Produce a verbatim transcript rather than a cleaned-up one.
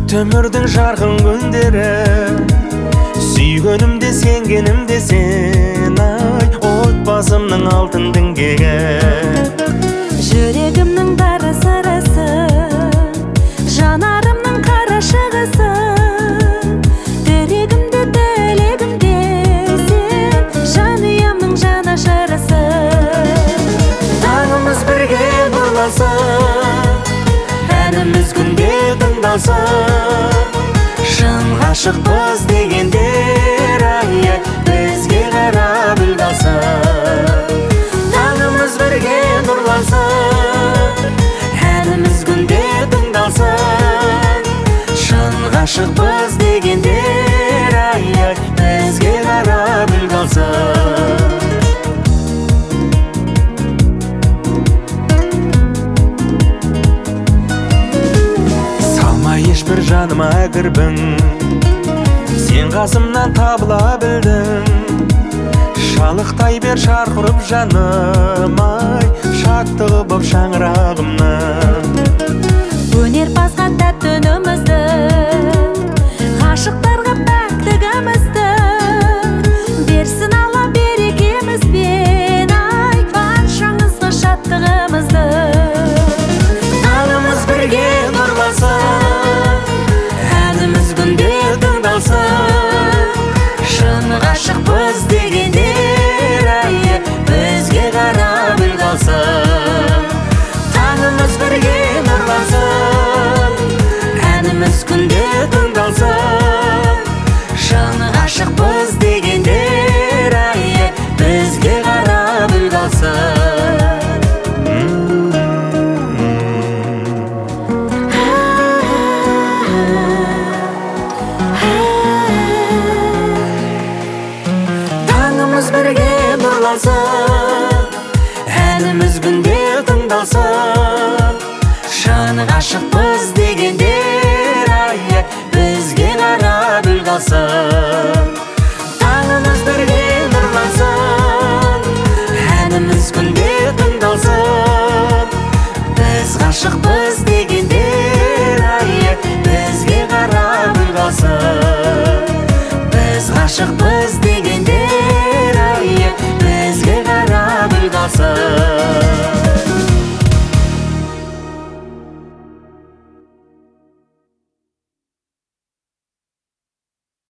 Төмірдің жарқын күндері, сүйгенімде сенгенімде сен, ай, отбасымның алтын діңгегі. Жүрегімнің бәрі сырысы, жанарымның қара шығысы, тірегімде тілегімде сен, жанұямның жанашырысы. Таңымыз бірге нұрлансын, әніміз күнде тыңдалсын. Шын ғашықпыз дегендер, ай, бізге қарап үлдалсын. Таңымыз бірге нұрлансын, әніміз күнде тыңдалсын. Шын ғашықпыз дегендер, ай, бізге қарап үлдалсын. Ешбір жаныма кірбің, сен қасымнан табыла білдің. Шалықтай бер шарқырып жаным, ай, шаттығы боп шаңырағымның. Өнерпазға тәтті үнімізді, ғашықтарға пәктігімізді, берсін Алла берекемізбен, ай, баршаңызға шаттығымызды. Таңымыз бірге нұрлансын, әніміз күнде тыңдалсын. Шын ғашықпыз дегендер, ай, бізге қарап үлдалсын. Таңымыз бірге нұрлансын, әніміз күнде тыңдалсын. Шын ғашықпыз дегендер, ай, бізге қарап үлдалсын. Таңымыз бірге нұрлансын, әніміз күнде тыңдалсын. Шын ғашықпыз дегендер, ай, бізге қарап үлдалсын. Таңымыз бірге нұрлансын, әніміз күнде тыңдалсын. Біз ғашықпыз дегендер, ай, бізге қарап үлдалсын. Біз ғашықпыз дегендер, ай, бізге қарап үлдалсын.